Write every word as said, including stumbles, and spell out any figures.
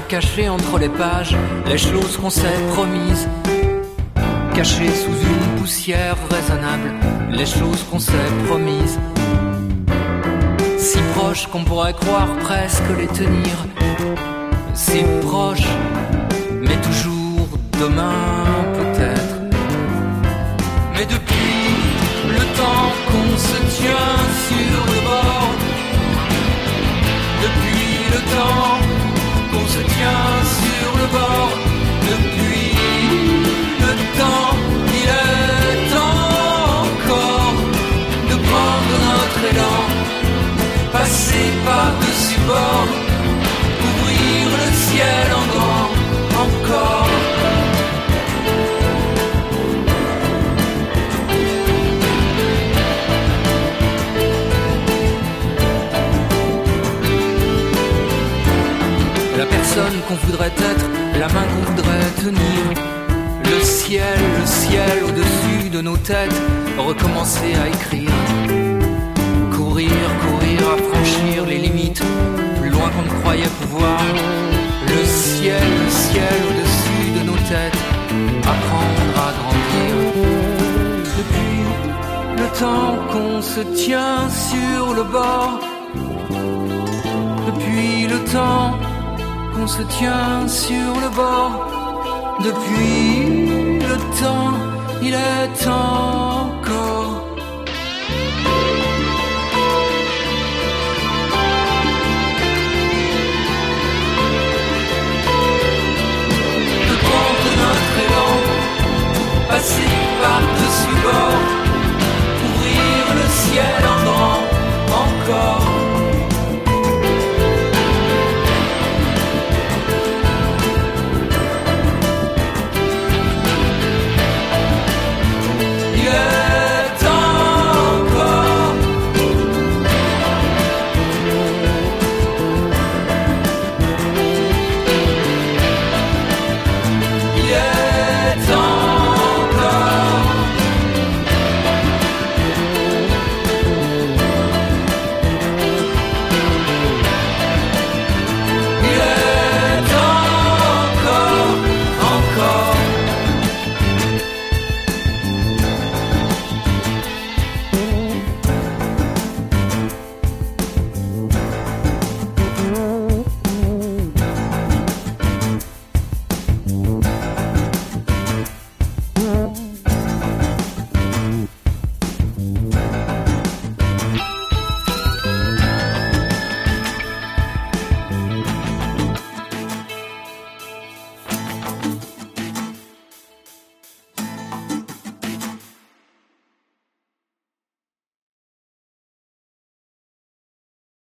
cachées entre les pages, les choses qu'on s'est promises. Cachées sous une poussière raisonnable, les choses qu'on s'est promises. Si proches qu'on pourrait croire presque les tenir. Si proches, mais toujours demain peut-être. Mais depuis le temps qu'on se tient sur le bord, depuis le temps qu'on se tient sur le bord, depuis le temps, il est temps encore de prendre notre élan, passer par-dessus bord, ouvrir le ciel en grand encore. La personne qu'on voudrait être, la main qu'on voudrait tenir. Le ciel, le ciel au-dessus de nos têtes, recommencer à écrire. Courir, courir, affranchir les limites, plus loin qu'on ne croyait pouvoir. Le ciel, le ciel au-dessus de nos têtes, apprendre à grandir. Depuis le temps qu'on se tient sur le bord, depuis le temps qu'on se tient sur le bord, depuis le temps, il est temps